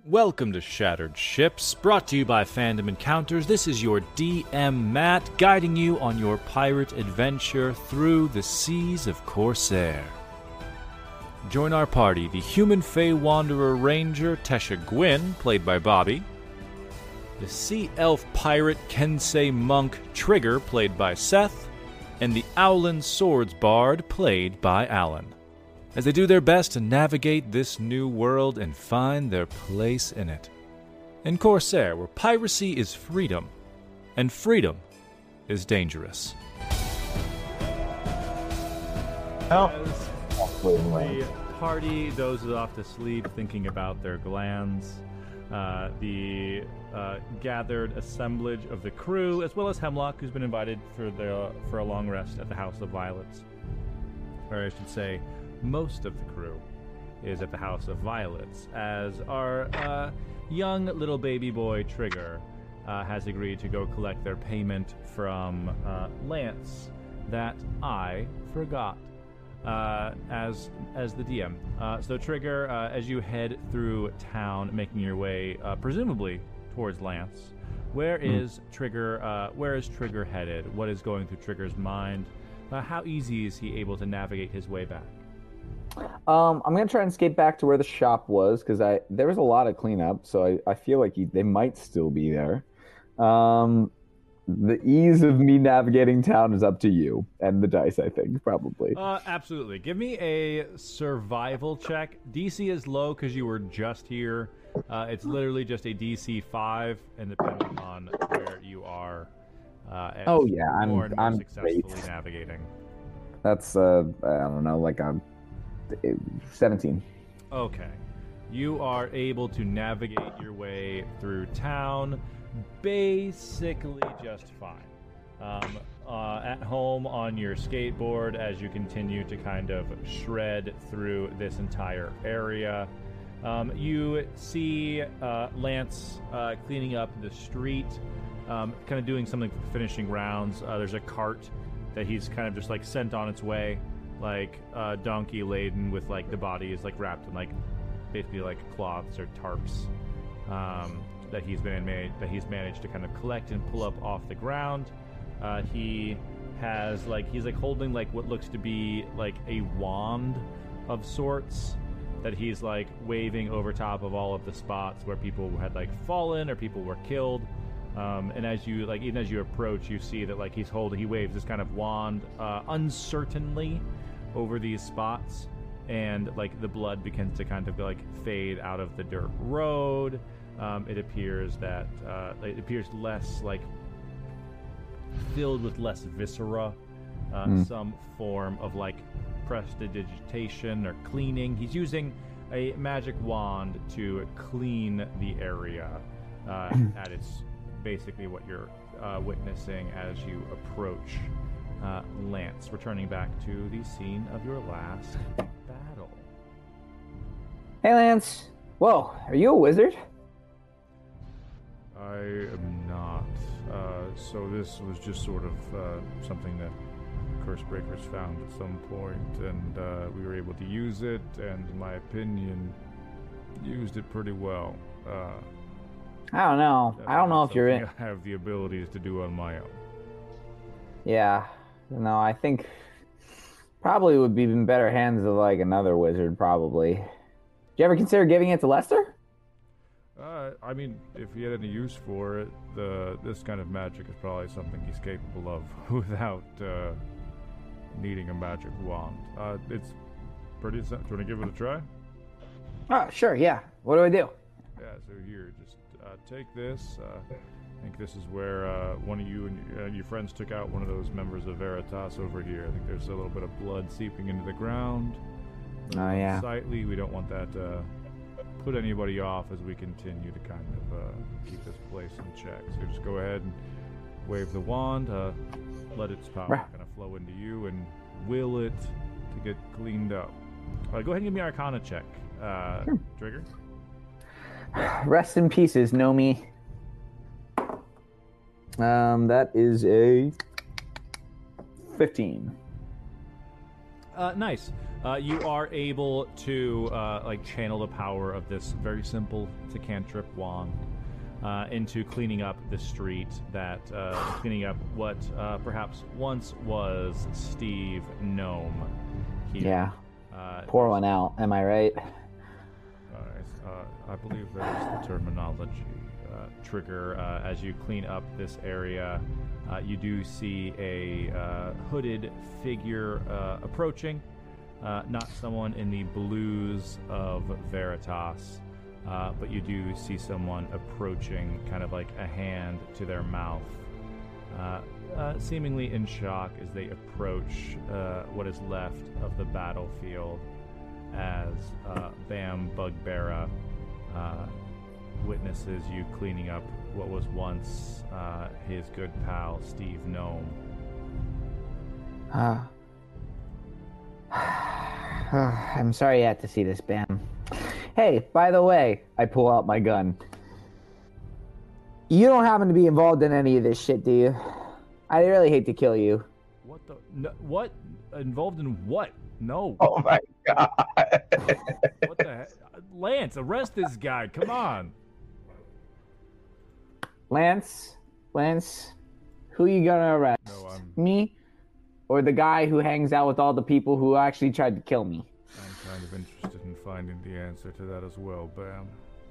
Welcome to Shattered Ships, brought to you by Fandom Encounters. This is your DM, Matt, guiding you on your pirate adventure through the seas of Corsair. Join our party, the Human Fey Wanderer Ranger, Tesha Gwyn, played by Bobby, the Sea Elf Pirate Kensei Monk, Trigger, played by Seth, and the Owlin Swords Bard, played by Alan, as they do their best to navigate this new world and find their place in it. In Corsair, where piracy is freedom, and freedom is dangerous. As the party dozes off to sleep, thinking about their glands, the gathered assemblage of the crew, as well as Hemlock, who's been invited for a long rest at the House of Violets. Or I should say, most of the crew is at the House of Violets, as our young little baby boy Trigger has agreed to go collect their payment from Lance that I forgot as the DM. So Trigger, as you head through town, making your way presumably towards Lance, where is Trigger headed? What is going through Trigger's mind? How easy is he able to navigate his way back? I'm gonna try and skate back to where the shop was because there was a lot of cleanup, so I feel like they might still be there. The ease of me navigating town is up to you and the dice, I think, probably. Absolutely. Give me a survival check. DC is low because you were just here. It's literally just a DC 5, and depending on where you are, I'm successfully great. navigating. That's I don't know, like a 17. Okay. You are able to navigate your way through town basically just fine. At home on your skateboard as you continue to kind of shred through this entire area. You see Lance cleaning up the street, kind of doing something for the finishing rounds. There's a cart that he's kind of just like sent on its way, like donkey laden with like the body is like wrapped in like basically like cloths or tarps that he's managed to kind of collect and pull up off the ground. He's holding like what looks to be like a wand of sorts that he's like waving over top of all of the spots where people had like fallen or people were killed. And as you like, even as you approach, you see that like he waves this kind of wand uncertainly over these spots, and like the blood begins to kind of like fade out of the dirt road. It appears less like filled with less viscera, some form of like prestidigitation or cleaning. He's using a magic wand to clean the area. At its basically what you're witnessing as you approach Lance, returning back to the scene of your last battle. Hey, Lance. Whoa, are you a wizard? I am not. So this was just sort of something that Cursebreakers found at some point, and we were able to use it, and in my opinion, used it pretty well. I don't know. I don't know if you're in. I have the abilities to do on my own. Yeah. No, I think probably would be in better hands of like another wizard, probably. Did you ever consider giving it to Lester? I mean, if he had any use for it, this kind of magic is probably something he's capable of without needing a magic wand. It's pretty. Do you want to give it a try? Oh, sure. Yeah. What do I do? Yeah. So here, just take this. I think this is where one of you and your friends took out one of those members of Veritas over here. I think there's a little bit of blood seeping into the ground. Oh, yeah. Slightly. We don't want that to put anybody off as we continue to kind of keep this place in check. So just go ahead and wave the wand, let its power kind of flow into you, and will it to get cleaned up. Go ahead and give me an Arcana check, Trigger. Rest in pieces, Nomi. That is a 15. Nice. You are able to like channel the power of this very simple cantrip wand into cleaning up the street cleaning up what perhaps once was Steve Gnome here. Yeah. Pour one out. Am I right? I believe that is the terminology. Trigger, as you clean up this area, you do see a hooded figure approaching. Not someone in the blues of Veritas, but you do see someone approaching, kind of like a hand to their mouth, seemingly in shock as they approach what is left of the battlefield as Bam Bugbeara witnesses you cleaning up what was once his good pal, Steve Gnome. I'm sorry you had to see this, Bam. Hey, by the way, I pull out my gun. You don't happen to be involved in any of this shit, do you? I really hate to kill you. What the? No, what? Involved in what? No. Oh my god. What the heck? Lance, arrest this guy. Come on. Lance, who you gonna arrest? No, Me? Or the guy who hangs out with all the people who actually tried to kill me? I'm kind of interested in finding the answer to that as well, Bam.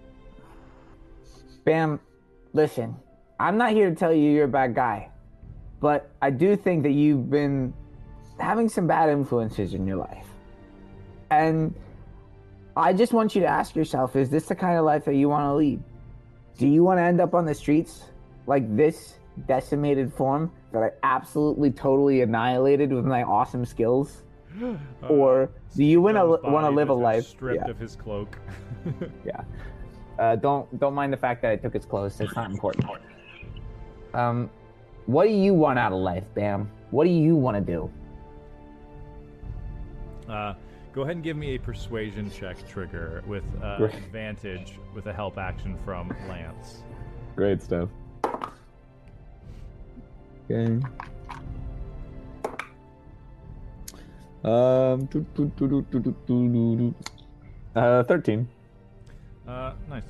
Bam, listen, I'm not here to tell you you're a bad guy, but I do think that you've been having some bad influences in your life. And I just want you to ask yourself, is this the kind of life that you want to lead? Do you want to end up on the streets like this decimated form that I absolutely totally annihilated with my awesome skills? Or do you want to live a life stripped of his cloak? Yeah. Don't mind the fact that I took his clothes. It's not important. What do you want out of life, Bam? What do you want to do? Go ahead and give me a persuasion check, Trigger, with advantage with a help action from Lance. Great stuff. Okay. 13. Nice.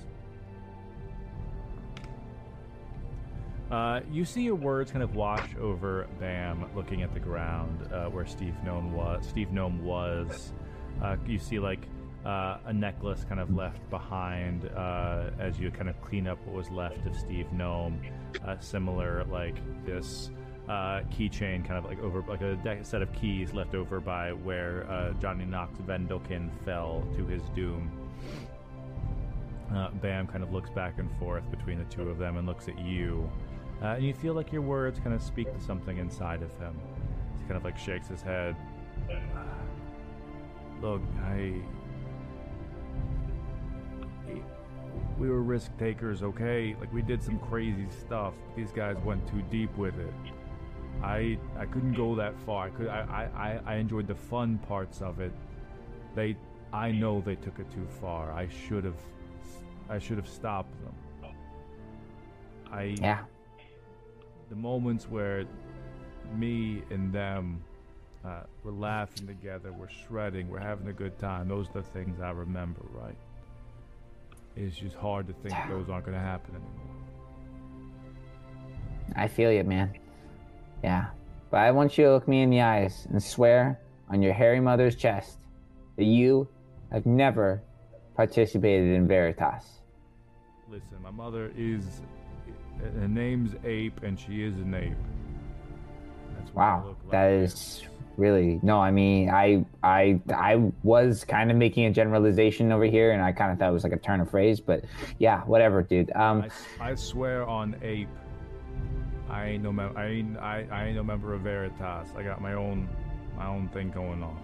You see your words kind of wash over Bam, looking at the ground where Steve Gnome was. You see like a necklace kind of left behind as you kind of clean up what was left of Steve Gnome. Similar like this keychain, kind of like over like a set of keys left over by where Johnny Knox Vendelkin fell to his doom. Bam kind of looks back and forth between the two of them and looks at you. And you feel like your words kind of speak to something inside of him. He kind of like shakes his head. Look, we were risk takers, okay? Like, we did some crazy stuff. These guys went too deep with it. I couldn't go that far. I enjoyed the fun parts of it. I know they took it too far. I should have stopped them. Yeah. The moments where me and them we're laughing together, we're shredding, we're having a good time. Those are the things I remember, right? It's just hard to think those aren't going to happen anymore. I feel you, man. Yeah. But I want you to look me in the eyes and swear on your hairy mother's chest that you have never participated in Veritas. Listen, my mother her name's Ape, and she is an ape. That's what I look like. That is really no. I mean, I was kind of making a generalization over here, and I kind of thought it was like a turn of phrase, but yeah, whatever, dude. I swear on Ape. I ain't no member of Veritas. I got my own thing going on.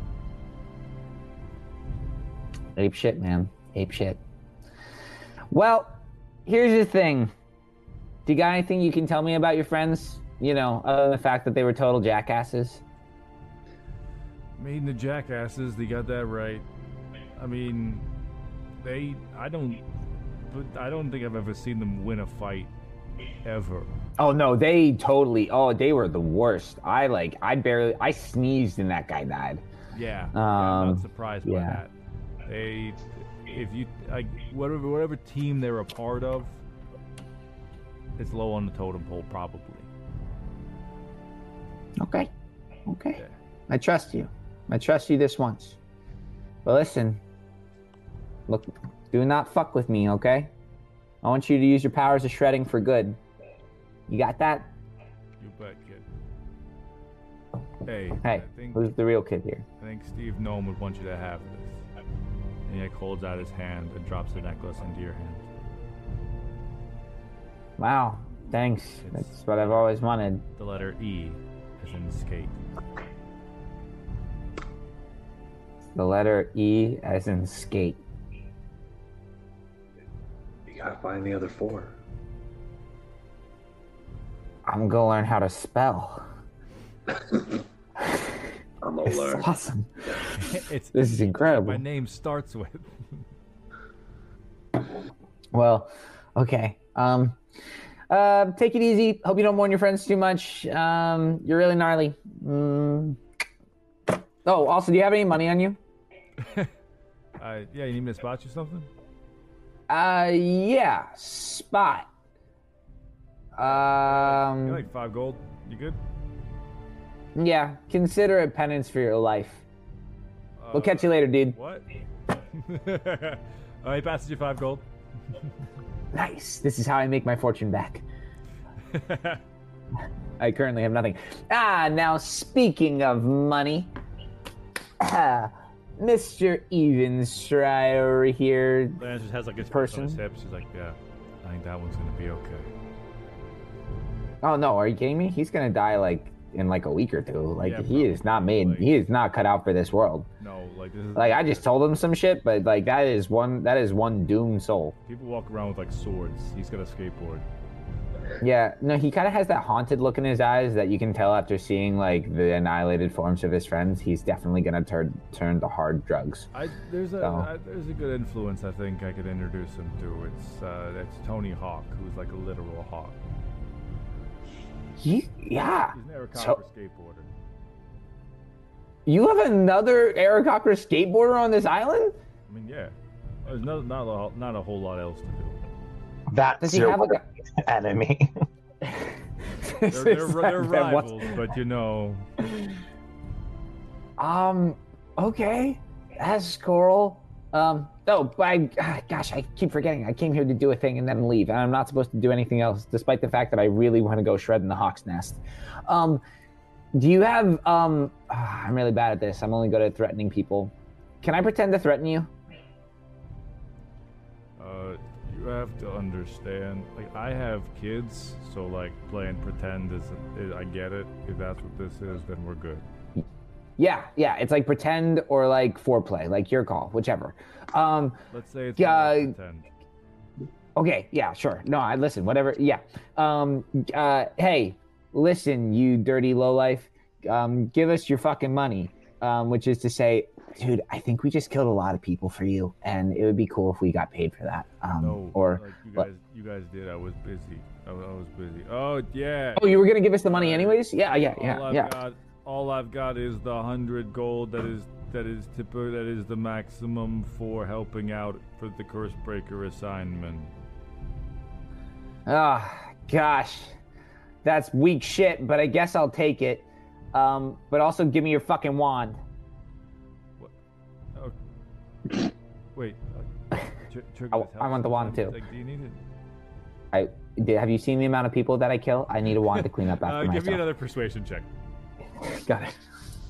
Ape shit, man. Ape shit. Well, here's the thing. Do you got anything you can tell me about your friends? You know, other than the fact that they were total jackasses? Made in the jackasses, they got that right. I mean, I don't think I've ever seen them win a fight, ever. Oh no, they were the worst. I sneezed and that guy died. Yeah, I'm not surprised by yeah. that. Whatever team they're a part of, it's low on the totem pole probably. Okay. Yeah. I trust you. I trust you this once. But listen, look, do not fuck with me, okay? I want you to use your powers of shredding for good. You got that? You bet, kid. Hey, Hey, who's the real kid here? I think Steve Gnome would want you to have this. And he holds out his hand and drops the necklace into your hand. Wow, thanks. That's what I've always wanted. The letter E, as in skate. The letter E as in skate. You gotta find the other 4. I'm gonna learn how to spell. I'm gonna It's learn. awesome. This is incredible. My name starts with. Well, okay. Take it easy. Hope you don't warn your friends too much. You're really gnarly. Oh, also, do you have any money on you? Yeah, you need me to spot you something? Yeah. Spot. You're like 5 gold. You good? Yeah. Consider it penance for your life. We'll catch you later, dude. What? He passes you 5 gold. Nice. This is how I make my fortune back. I currently have nothing. Now speaking of money, Mr. Evenstrider here. Lance just has like his Person. on his hips. He's like, yeah, I think that one's gonna be okay. Oh no, are you kidding me? He's gonna die like in like a week or two. Like Yeah, he is not made. like- He is not cut out for this world. No, like this is Like I just told him some shit, but like that is one doomed soul. people walk around with like swords. He's got a skateboard. Yeah, no, he kind of has that haunted look in his eyes that you can tell after seeing like the annihilated forms of his friends. He's definitely gonna turn to hard drugs. There's a good influence I think I could introduce him to. It's Tony Hawk, who's like a literal hawk. Yeah. He's an Aarakocra So- skateboarder. You have another Aarakocra skateboarder on this island? I mean, yeah. There's not a whole lot else to do. That's Does he your have like enemy. They're rivals, but you know. Okay. That's cool. Gosh, I keep forgetting. I came here to do a thing and then leave, and I'm not supposed to do anything else, despite the fact that I really want to go shred in the hawk's nest. Do you have, I'm really bad at this. I'm only good at threatening people. Can I pretend to threaten you? You have to understand, like, I have kids, so, like, playing pretend is I get it. If that's what this is, then we're good. Yeah, it's like pretend or like foreplay, like your call, whichever. Let's say it's pretend. Okay, yeah, sure. No, I listen, whatever. Yeah. Hey, listen, you dirty lowlife. Give us your fucking money. Which is to say, dude, I think we just killed a lot of people for you, and it would be cool if we got paid for that. No, or like you guys did. I was busy. I was busy. Oh yeah. Oh, you were gonna give us the money anyways? Yeah. All I've got is the 100 gold. That is the maximum for helping out for the curse breaker assignment. Gosh, that's weak shit, but I guess I'll take it. But also give me your fucking wand. What? Oh. Wait. I want the wand too. Like, do you need it? Have you seen the amount of people that I kill? I need a wand to clean up after myself. Give me another persuasion check. Got it.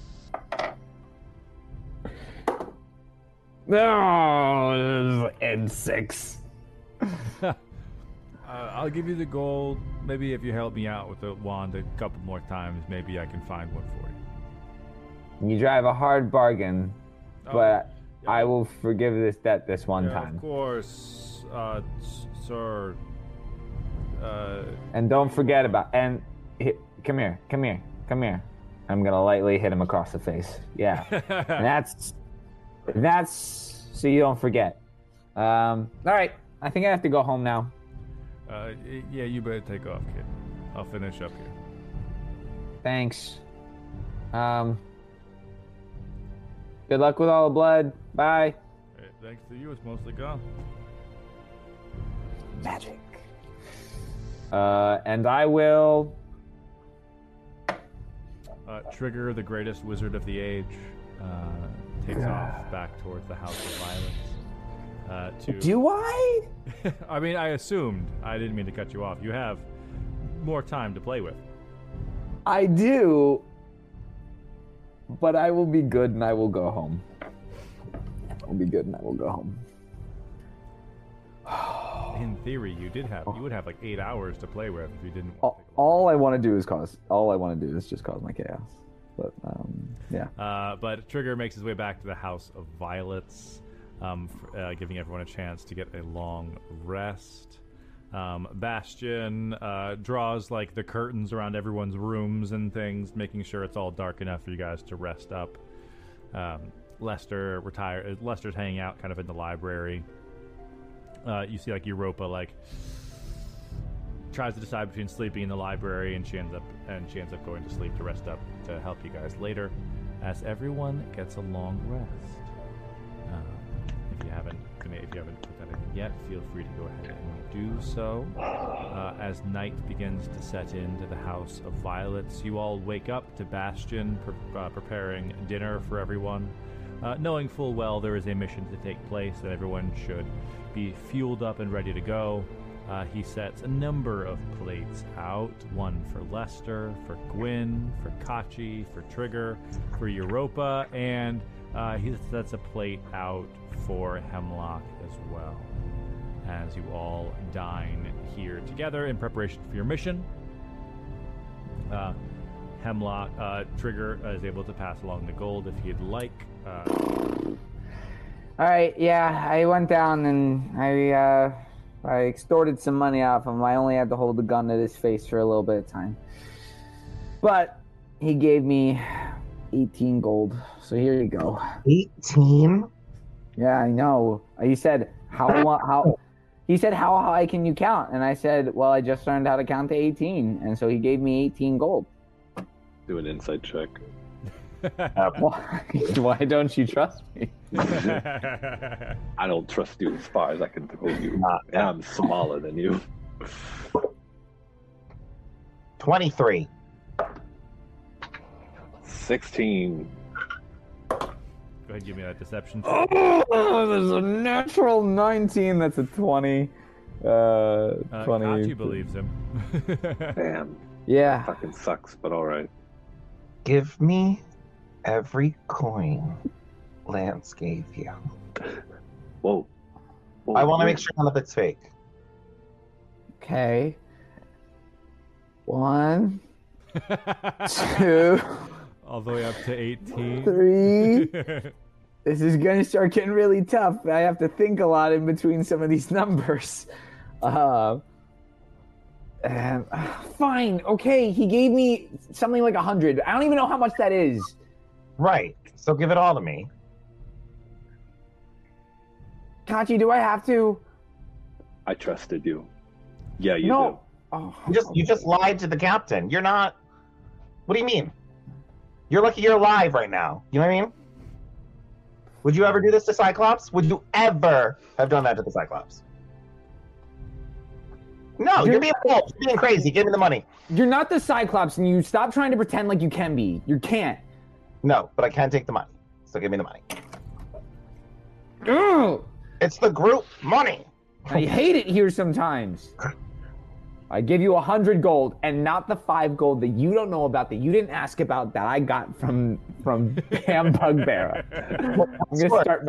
No, and 6. I'll give you the gold. Maybe if you help me out with the wand a couple more times, maybe I can find one for you. You drive a hard bargain, but yeah. I will forgive this debt this one Yeah, time. of course, sir. And don't forget about come here. I'm gonna lightly hit him across the face. Yeah, and that's so you don't forget. All right, I think I have to go home now. Yeah, you better take off, kid. I'll finish up here. Thanks. Good luck with all the blood. Bye. Hey, thanks to you, it's mostly gone. Magic. And I will... Trigger, the greatest wizard of the age, takes off back towards the House of Violets. Do I? I mean, I assumed. I didn't mean to cut you off. You have more time to play with. I do. But I will be good and I will go home. I'll be good and I will go home. In theory, you would have like 8 hours to play with if you didn't. All I want to do is just cause my chaos. But yeah. But Trigger makes his way back to the House of Violets, giving everyone a chance to get a long rest. Bastion draws like the curtains around everyone's rooms and things, making sure it's all dark enough for you guys to rest up. Lester's hanging out kind of in the library. You see like Europa like tries to decide between sleeping in the library, and she ends up going to sleep to rest up to help you guys later, as everyone gets a long rest. If you haven't put that in yet, feel free to go ahead and do so. As night begins to set into the House of Violets, you all wake up to Bastion preparing dinner for everyone, knowing full well there is a mission to take place and everyone should be fueled up and ready to go. He sets a number of plates out, one for Lester, for Gwyn, for Kachi, for Trigger, for Europa, and he sets a plate out for Hemlock as well, as you all dine here together in preparation for your mission. Hemlock, Trigger is able to pass along the gold if he'd like. All right, yeah, I went down and I extorted some money off him. I only had to hold the gun at his face for a little bit of time. But he gave me 18 gold. So here you go. 18? Yeah, I know. He said, how high can you count? And I said, well, I just learned how to count to 18. And so he gave me 18 gold. Do an insight check. Why don't you trust me? I don't trust you as far as I can throw you. And I'm smaller than you. 23. 16. Go ahead and give me that deception check. Oh, there's a natural 19. That's a 20. 20. Kachi believes him. Damn. Yeah. Fucking sucks, but alright. Give me every coin Lance gave you. Whoa. I want to make sure none of it's fake. Okay. 1, 2, All the way up to 18. 3. This is gonna start getting really tough. I have to think a lot in between some of these numbers. Fine. Okay, he gave me something like 100. I don't even know how much that is. Right. So give it all to me. Kachi, do I have to? I trusted you. Yeah, you No. do. Oh, You just lied to the captain. You're not. What do you mean? You're lucky you're alive right now. You know what I mean? Would you ever do this to Cyclops? Would you ever have done that to the Cyclops? No, you're being false. You're being crazy. Give me the money. You're not the Cyclops, and you stop trying to pretend like you can be. You can't. No, but I can take the money. So give me the money. Ugh, It's the group money. I hate it here sometimes. I give you 100 gold, and not the 5 gold that you don't know about, that you didn't ask about, that I got from Pam Bugbearer. I'm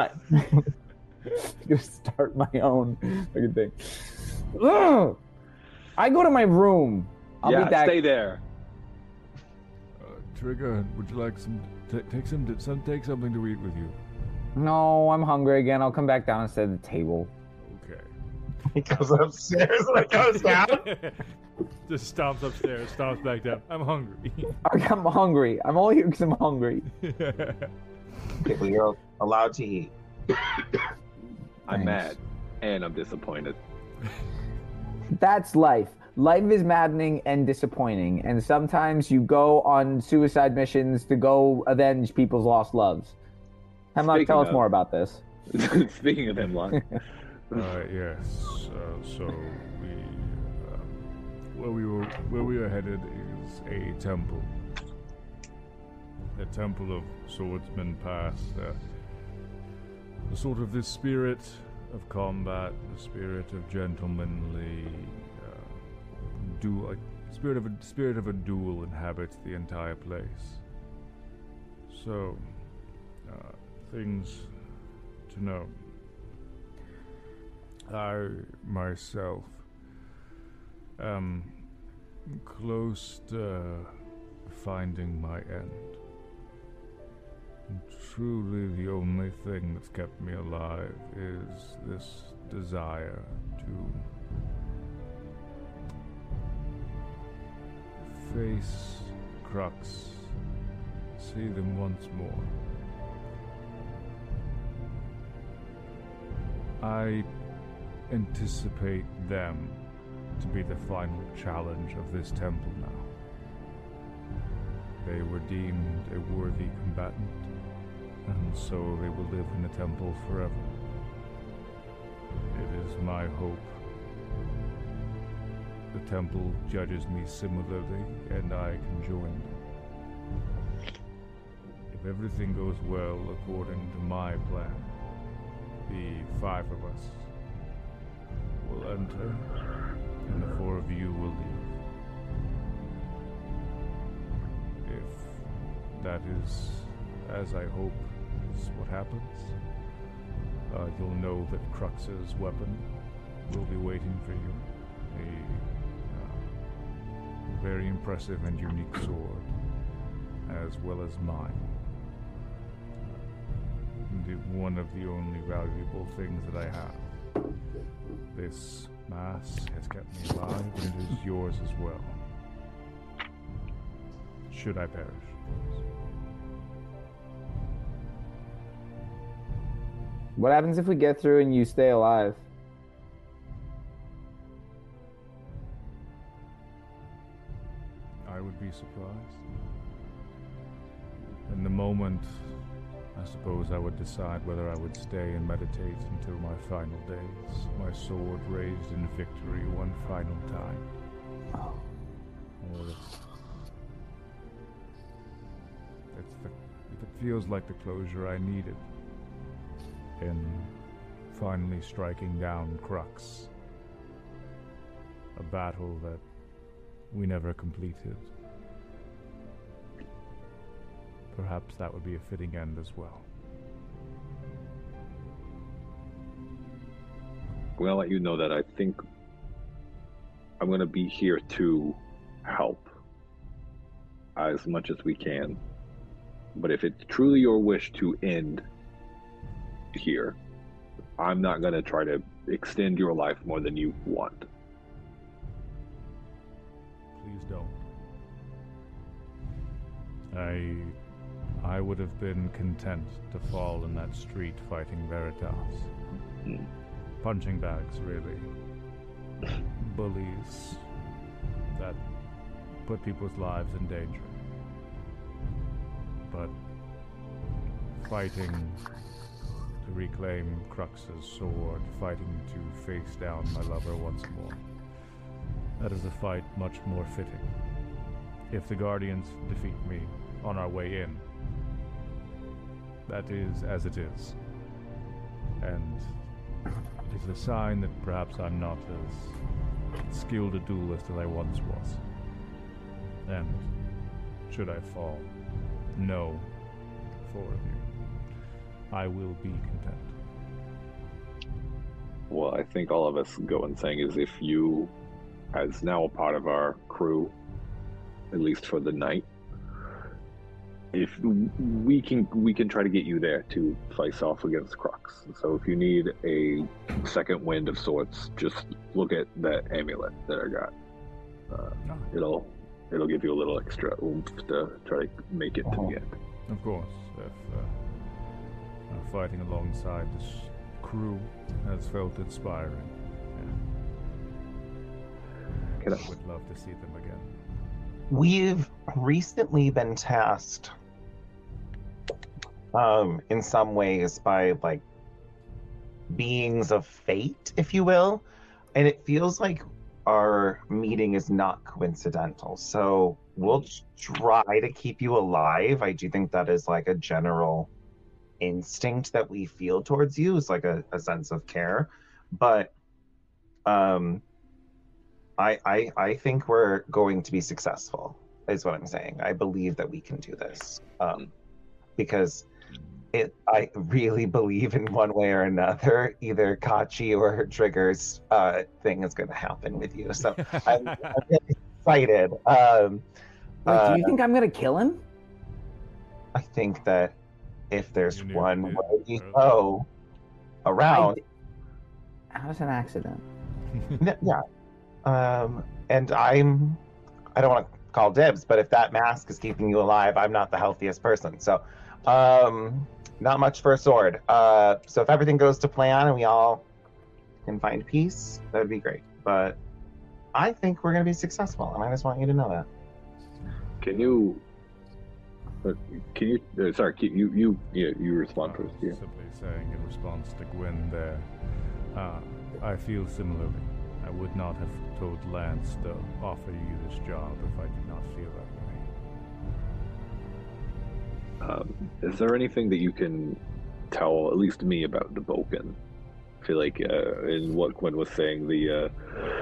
gonna start my own fucking thing. Ugh. I go to my room. I'll be back. Stay there. Trigger, would you like take something to eat with you? No, I'm hungry again. I'll come back down and sit at the table. Okay. He goes upstairs and it goes down. Just stomps upstairs, stomps back down. I'm hungry. I'm hungry. I'm only here because I'm hungry. Okay, well, you're allowed to eat. I'm Thanks. mad. And I'm disappointed. That's life. Life is maddening and disappointing, and sometimes you go on suicide missions to go avenge people's lost loves. Hemlock, tell us more about this. Speaking of Hemlock, Yes. So where we are headed is a temple. The Temple of Swordsman Pass. The sort of this spirit of combat, the spirit of gentlemanly, spirit of a duel inhabits the entire place. So, things to know. I myself am close to finding my end. And truly, the only thing that's kept me alive is this desire to face Crux, see them once more. I anticipate them to be the final challenge of this temple now. They were deemed a worthy combatant, and so they will live in the temple forever. It is my hope the temple judges me similarly, and I can join them. If everything goes well according to my plan, the 5 of us will enter, and the 4 of you will leave. If that is as I hope is what happens, you'll know that Crux's weapon will be waiting for you. A very impressive and unique sword, as well as mine. One of the only valuable things that I have. This mass has kept me alive, and it is yours as well. Should I perish. What happens if we get through and you stay alive? I would be surprised. In the moment, I suppose I would decide whether I would stay and meditate until my final days, my sword raised in victory one final time. Or if it feels like the closure I needed in finally striking down Crux, a battle that we never completed. Perhaps that would be a fitting end as well. I'm going to let you know that I think I'm going to be here to help as much as we can. But if it's truly your wish to end here, I'm not going to try to extend your life more than you want. Please don't. I would have been content to fall in that street fighting Veritas. Punching bags, really. Bullies that put people's lives in danger. But fighting to reclaim Crux's sword, fighting to face down my lover once more. That is a fight much more fitting. If the Guardians defeat me on our way in, that is as it is. And it is a sign that perhaps I'm not as skilled a duelist as I once was. And should I fall, know, 4 of you, I will be content. Well, I think all of us go in saying is if you, as now a part of our crew, at least for the night, if we can try to get you there to face off against Crux. So if you need a second wind of sorts, just look at that amulet that I got. It'll give you a little extra oomph to try to make it to the end. Of course, if fighting alongside this crew has felt inspiring, I would love to see them again. We've recently been tasked in some ways by like beings of fate, if you will. And it feels like our meeting is not coincidental. So we'll try to keep you alive. I do think that is like a general instinct that we feel towards you, is like a sense of care. But um I think we're going to be successful, is what I'm saying. I believe that we can do this. Because I really believe in one way or another, either Kachi or Trigger's thing is going to happen with you. So I'm really excited. Wait, do you think I'm gonna kill him? I think that if there's You knew one you did. way go around, That was an accident. yeah. And I don't want to call dibs, but if that mask is keeping you alive, I'm not the healthiest person. So, not much for a sword. So if everything goes to plan and we all can find peace, that would be great. But I think we're going to be successful, and I just want you to know that. Can you? Sorry, you respond first. Yeah. Simply saying in response to Gwen there, I feel similarly. I would not have told Lance to offer you this job if I did not feel that way. Is there anything that you can tell, at least me, about the Vulcan? I feel like in what Gwen was saying, the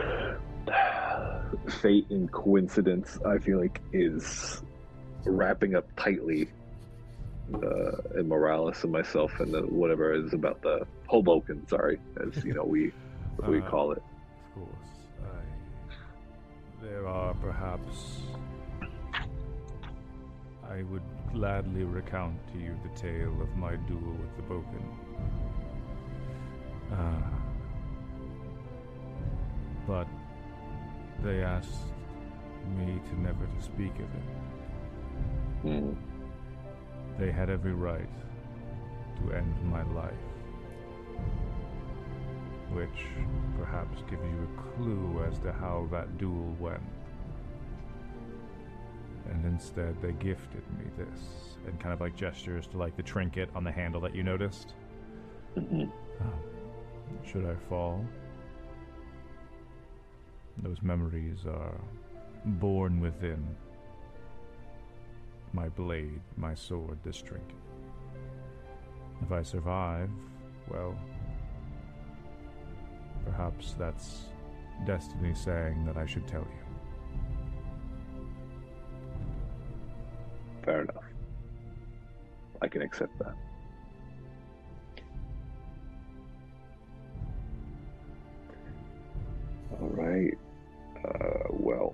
fate and coincidence, I feel like, is wrapping up tightly in Morales and myself and whatever is about the Hoboken, sorry, as we call it. Of course, there are perhaps. I would gladly recount to you the tale of my duel with the Boken. But they asked me to never to speak of it. Mm. They had every right to end my life, which perhaps gives you a clue as to how that duel went. And instead they gifted me this, and kind of like gestures to like the trinket on the handle that you noticed. Mhm. Should I fall, those memories are born within my blade, my sword, this trinket. If I survive, well, perhaps that's destiny saying that I should tell you. Fair enough. I can accept that. All right. Well.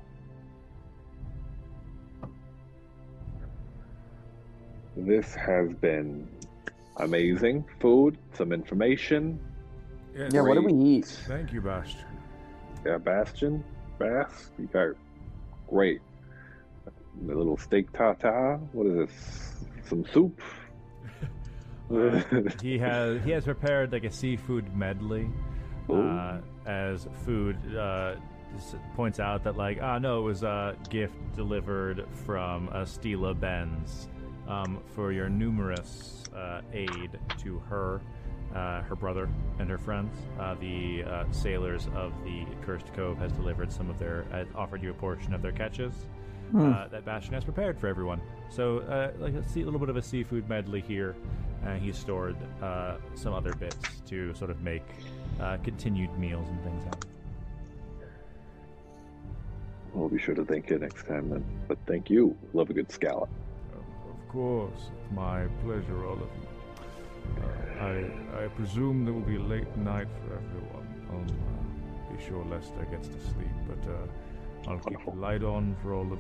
This has been amazing. Food, some information. Yes. Yeah, what do we eat? Thank you, Bastion. Yeah, Bastion. Bass. You got great. A little steak tartare. What is this? Some soup. He has prepared like a seafood medley. As food points out that like, no, it was a gift delivered from Stila Benz for your numerous aid to her, her brother, and her friends. The sailors of the Cursed Cove has delivered some of their, offered you a portion of their catches. That Bastion has prepared for everyone. So, like a little bit of a seafood medley here. He's stored some other bits to sort of make continued meals and things out. We'll be sure to thank you next time then. But thank you. Love a good scallop. Of course, it's my pleasure, all of you. I presume there will be a late night for everyone. I'll be sure Lester gets to sleep, but I'll keep the light on for all of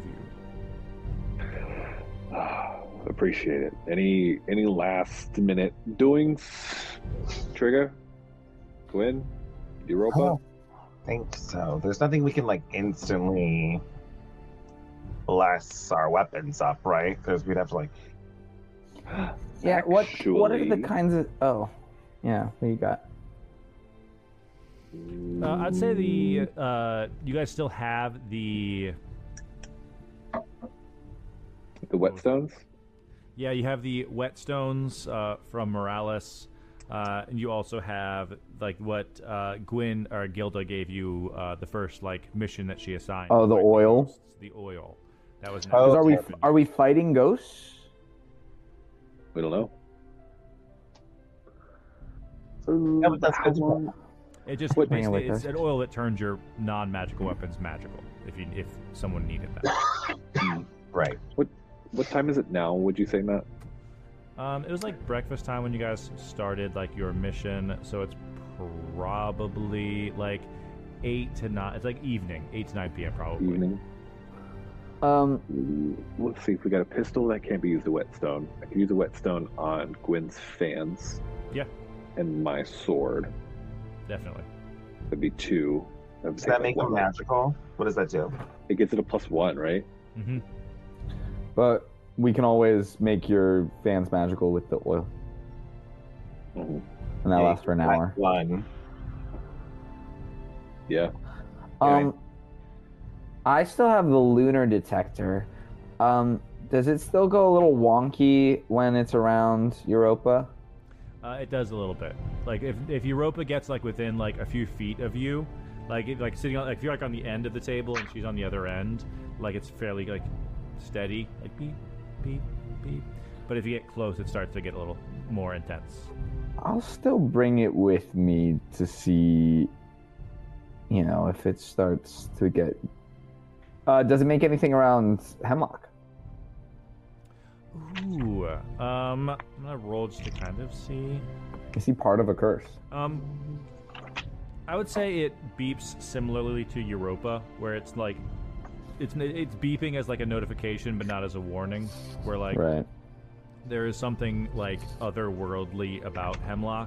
you. Appreciate it. Any last minute doings? Trigger? Gwen? Europa? I don't think so. There's nothing we can like instantly bless our weapons up, right? Because we'd have to like. Yeah, what are the Actually- kinds of... Oh, yeah, what you got? I'd say you guys still have the The whetstones? Yeah, you have the whetstones from Morales, and you also have like what Gwyn or Gilda gave you the first like mission that she assigned. Oh, the like, oil? ghosts, the oil. That was. Oh, 'Cause okay. are we fighting ghosts? We don't know. Yeah, but that's How good to know. long? It just What- basically Hang on, it's wait, an oil that turns your non-magical weapons magical. If someone needed that. Right. What time is it now? Would you say, Matt? It was like breakfast time when you guys started like your mission, so it's probably like 8 to 9. It's like evening, 8 to 9 p.m. probably. Evening. Let's see if we got a pistol that can't be used a whetstone. I can use a whetstone on Gwyn's fans. Yeah. And my sword. Definitely. That'd be 2. That'd Does take that make one. them magical? What does that do? It gives it a +1, right? Mm-hmm. But we can always make your fans magical with the oil, Mhm. and that lasts for an hour. One. Yeah. I still have the lunar detector. Does it still go a little wonky when it's around Europa? It does a little bit. Like if Europa gets like within like a few feet of you, like like sitting on, like if you're like on the end of the table and she's on the other end, like it's fairly like steady, like beep, beep, beep. But if you get close, it starts to get a little more intense. I'll still bring it with me to see, if it starts to get. Does it make anything around Hemlock? Ooh, I'm gonna roll just to kind of see. Is he part of a curse? I would say it beeps similarly to Europa, where it's like it's beeping as like a notification, but not as a warning. Where like Right. there is something like otherworldly about Hemlock,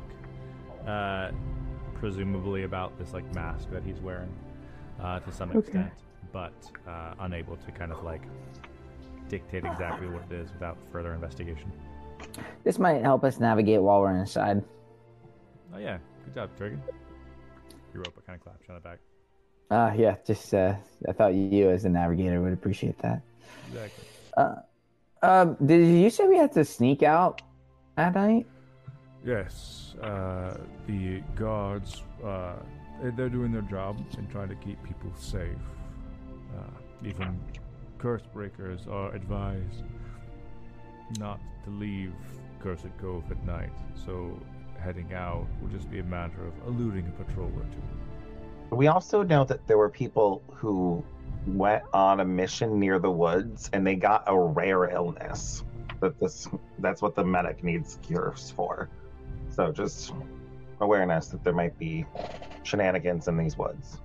presumably about this like mask that he's wearing, to some extent, but unable to kind of like dictate exactly what it is without further investigation. This might help us navigate while we're inside. Oh yeah, good job, Dragon. Europa kind of claps you on the back. Yeah, just I thought you as the navigator would appreciate that. Exactly. Did you say we had to sneak out at night? Yes, the guards, they're doing their job and trying to keep people safe. Even curse breakers are advised not to leave Cursed Cove at night, so heading out will just be a matter of eluding a patrol or two. We also know that there were people who went on a mission near the woods and they got a rare illness. That's what the medic needs cures for. So just awareness that there might be shenanigans in these woods.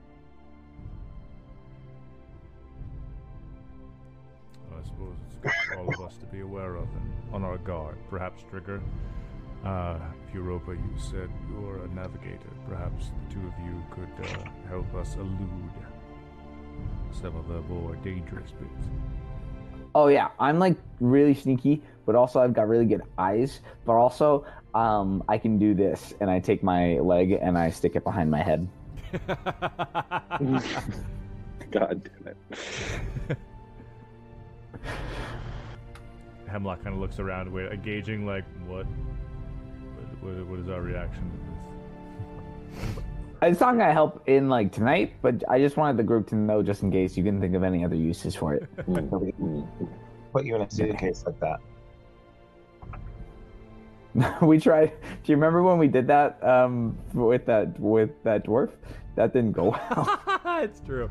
I suppose it's good for all of us to be aware of and on our guard. Perhaps, Trigger, Europa, you said you're a navigator. Perhaps the two of you could help us elude some of the more dangerous bits. Oh yeah, I'm like really sneaky, but also I've got really good eyes. But also, I can do this, and I take my leg and I stick it behind my head. God damn it. Hemlock kind of looks around, gauging like what is our reaction to this. It's not gonna help in like tonight, but I just wanted the group to know just in case you can think of any other uses for it. Put you in a suitcase like that. We tried. Do you remember when we did that with that dwarf? That didn't go well. It's true.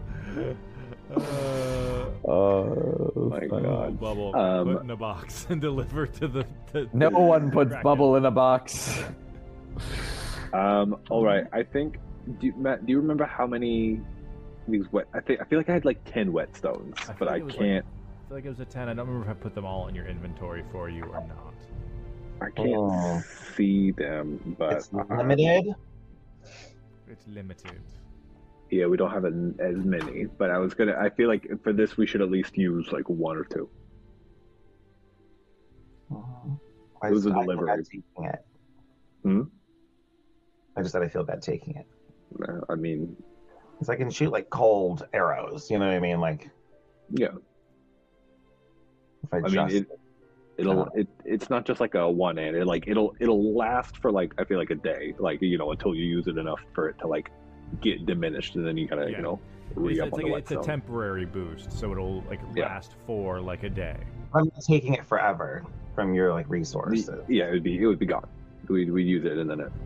Oh my God. Bubble put in a box and deliver to the. No one puts Kraken. bubble in a box. All right. I think. Matt, do you remember how many these wet? I feel like I had like 10 whetstones, but I it was can't. I feel like it was a 10. I don't remember if I put them all in your inventory for you or not. I can't see them, but It's limited. It's limited. yeah, we don't have as many. But I feel like for this we should at least use like 1 or 2. I It was a I feel delivery. bad taking it. Hmm? I just said I feel bad taking it. I mean, Because I can shoot like cold arrows. You know what I mean? Like yeah. if I I just. mean, It's not just like a one and it'll last for like I feel like a day, like until you use it enough for it to like get diminished, and then you gotta re-up on the it's a temporary boost, so it'll like last for like a day. I'm not taking it forever from your like resources. It would be gone. We use it and then it.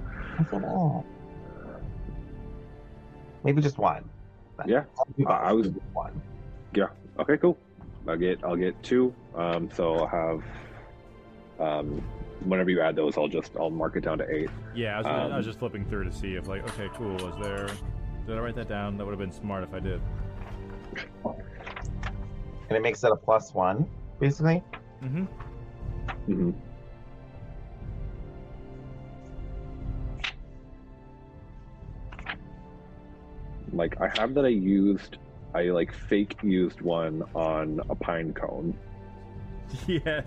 Maybe just one. Yeah, I was one. Yeah. Okay. Cool. I'll get 2. So I'll have. Whenever you add those, I'll mark it down to 8. Yeah, I was just flipping through to see if like, okay, cool. Did I write that down? That would have been smart if I did. And it makes it a +1, basically. Mm-hmm. Mm-hmm. Like I have that I like fake used one on a pine cone. Yes.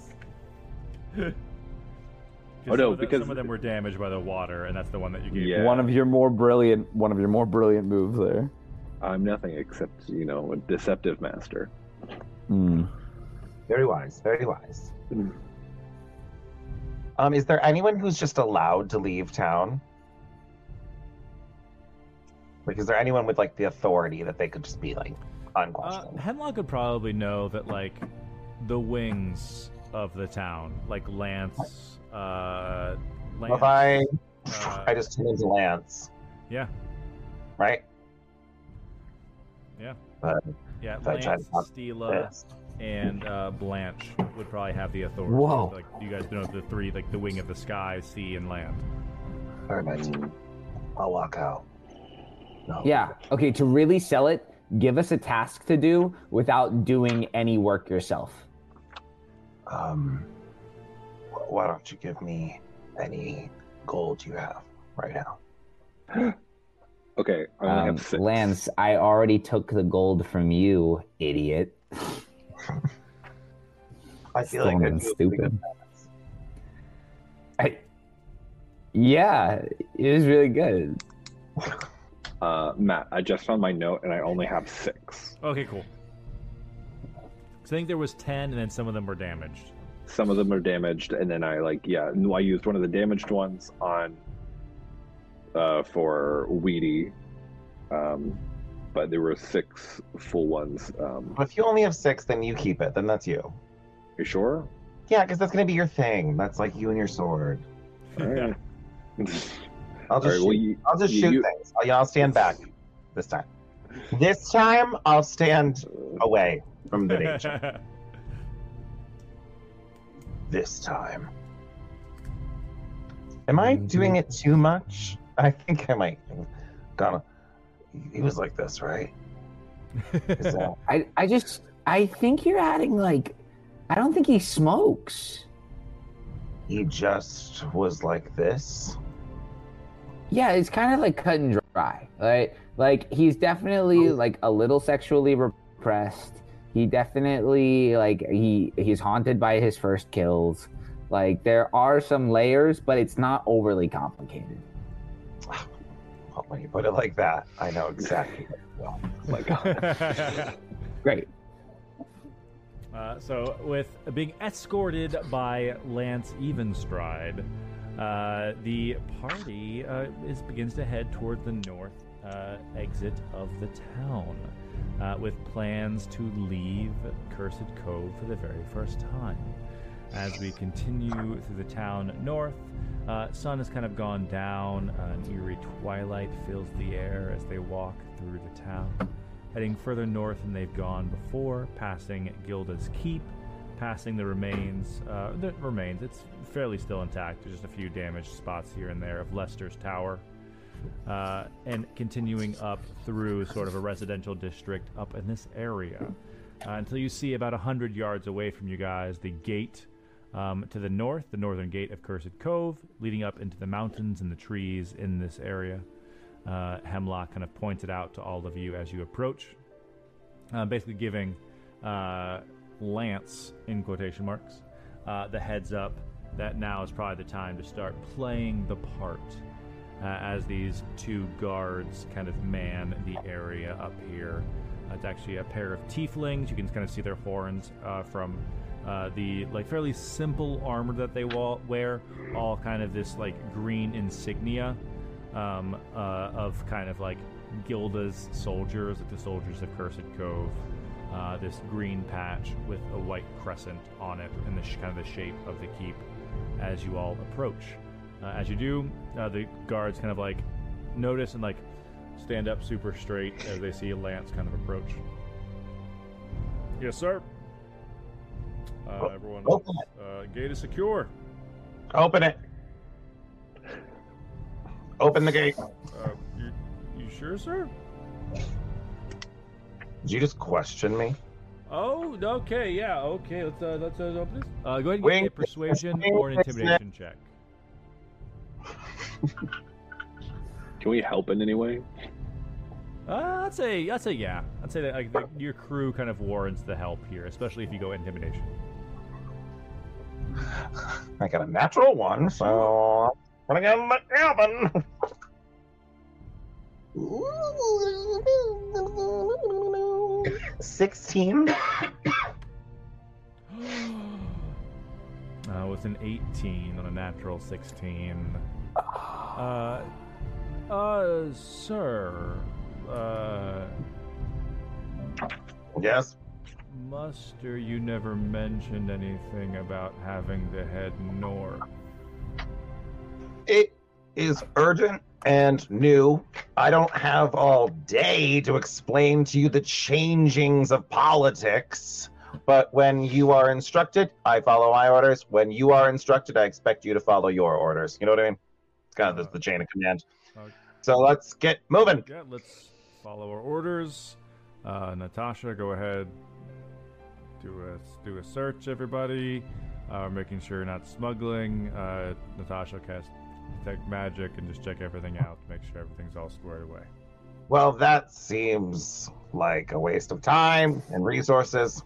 Oh no, because some of them were damaged by the water, and that's the one that you gave. Yeah. One of your more brilliant moves there. I'm nothing except a deceptive master. Very wise. Very wise. Is there anyone who's just allowed to leave town? Like, is there anyone with like the authority that they could just be like unquestioned? Hemlock would probably know that like the wings of the town, like Lance. If I just turn into Lance. Yeah. Right. Yeah. But yeah, if I try Lance, to talk Stila, and Blanche would probably have the authority. Whoa. Like you guys know the 3, like the wing of the sky, sea, and land. Perfect. I'll walk out. No. Yeah. Okay. To really sell it, give us a task to do without doing any work yourself. Why don't you give me any gold you have right now? Okay, I only have 6. Lance, I already took the gold from you, idiot. I feel like I'm stupid. Yeah, it was really good. Matt, I just found my note and I only have 6. Okay, cool. So I think there was 10, and then some of them were damaged. Some of them are damaged, and then I used one of the damaged ones on for Weedy, but there were 6 full ones. If you only have 6, then you keep it. Then that's you. You sure? Yeah, because that's gonna be your thing. That's like you and your sword. All right. I'll just shoot things. I'll stand back this time. This time I'll stand away from the danger. This time. Am I doing it too much? I think I might. He was like this, right? I think you're adding like, I don't think he smokes. He just was like this. Yeah, it's kind of like cut and dry, right? Like he's definitely like a little sexually repressed. He definitely like he's haunted by his first kills. Like there are some layers, but it's not overly complicated. Well, when you put it like that, I know exactly. Well, oh my God. Great. So, with being escorted by Lance Evenstride, the party begins to head toward the north exit of the town, with plans to leave Cursed Cove for the very first time. As we continue through the town north, sun has kind of gone down. An eerie twilight fills the air as they walk through the town, heading further north than they've gone before, passing Gilda's Keep, passing the remains. It's fairly still intact. There's just a few damaged spots here and there of Lester's Tower, and continuing up through sort of a residential district up in this area, until you see about 100 yards away from you guys the gate to the north, the northern gate of Cursed Cove, leading up into the mountains and the trees in this area. Hemlock kind of points it out to all of you as you approach, basically giving Lance, in quotation marks, the heads up that now is probably the time to start playing the part, as these 2 guards kind of man the area up here. It's actually a pair of tieflings. You can kind of see their horns from the like fairly simple armor that they wear, all kind of this like green insignia of kind of like Gilda's soldiers, like the soldiers of Cursed Cove. This green patch with a white crescent on it, and the kind of the shape of the keep. As you all approach, as you do, the guards kind of like notice and like stand up super straight as they see Lance kind of approach. Yes, sir. Everyone, Open gate is secure. Open it. Open the gate. You sure, sir? Did you just question me? Oh, okay, yeah, okay. Let's open this. Go ahead and give me Wing. a persuasion or an intimidation check. Can we help in any way? I'd say yeah. I'd say that like, your crew kind of warrants the help here, especially if you go intimidation. I got a natural one, so I'm gonna get the cabin. 16. With an 18 on a natural 16. Sir. Yes. Muster, you never mentioned anything about having the head north. It is urgent and new. I don't have all day to explain to you the changings of politics. But when you are instructed, I follow my orders. When you are instructed, I expect you to follow your orders. You know what I mean? It's kind of the chain of command. So let's get moving. Yeah, let's follow our orders. Natasha, go ahead. Do a search, everybody. Making sure you're not smuggling. Natasha cast detect magic and just check everything out to make sure everything's all squared away. Well, that seems like a waste of time and resources.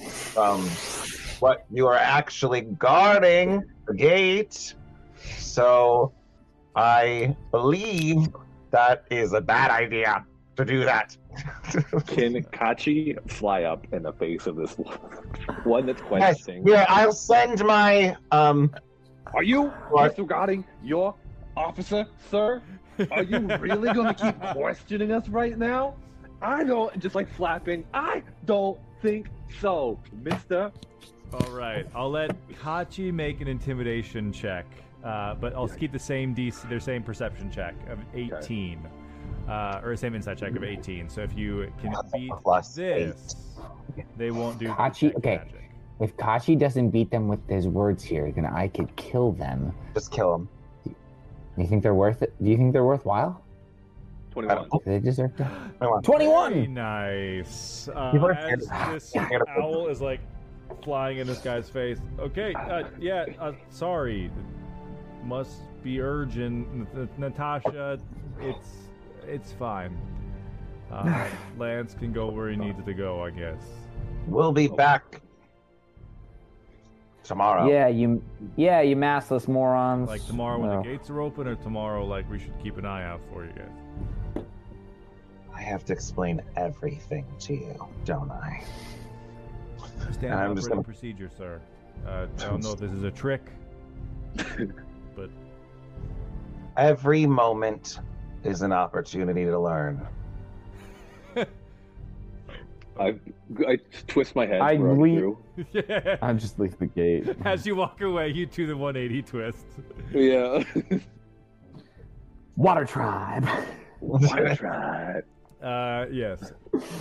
What you are actually guarding the gate. So I believe that is a bad idea to do that. Can Kachi fly up in the face of this one that's Yes, questioning? here, I'll send my Are you What? disregarding your officer, sir? Are you really going to keep questioning us right now? I don't, just like flapping, I don't think so, mister. All right, I'll let Kachi make an intimidation check, but I'll keep the same their same perception check of 18, or same insight check of 18. So if you can beat Plus this, they won't do Kachi, detect okay. magic. If Kachi doesn't beat them with his words here, then I could kill them. Just kill him. You think they're worth it? Do you think they're worthwhile? 21. Do they deserve to? Come on. 21! Very nice. You've already As said- this Yeah. owl is like flying in this guy's face. Okay, sorry. Must be urgent. Natasha, it's fine. Lance can go where he needs to go, I guess. We'll be back tomorrow. Yeah, you massless morons. Like tomorrow when No. the gates are open, or tomorrow like we should keep an eye out for you guys. I have to explain everything to you, don't I? Standard I'm just operating gonna- procedure, sir. I don't know if this is a trick, but Every moment is an opportunity to learn. I twist my head. I through- leap- through. yeah. I just leave the gate. As you walk away, you do the 180 twist. Yeah. Water tribe. That's right. Yes.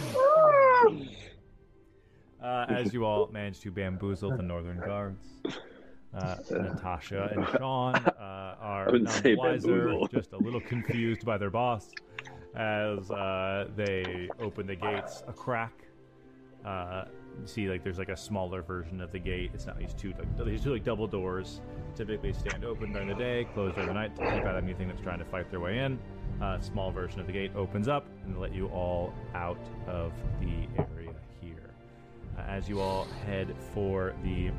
As you all manage to bamboozle the northern guards, Natasha and Sean are I wouldn't none say the wiser, bamboozle. just a little confused by their boss as they open the gates a crack. You see, like there's like a smaller version of the gate. It's not these two double doors. Typically stand open during the day, closed during the night to keep out anything that's trying to fight their way in. Small version of the gate opens up and let you all out of the area here. As you all head for the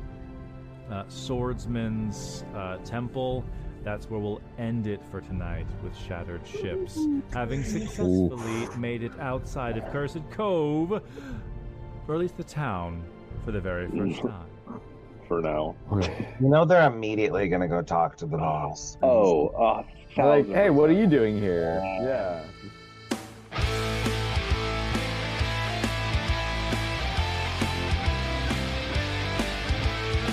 Swordsman's Temple, that's where we'll end it for tonight with Shattered Ships, having successfully made it outside of Cursed Cove, or at least the town, for the very first time. for now. You know they're immediately gonna go talk to the boss. Oh, Like, hey, what are you doing here? Yeah.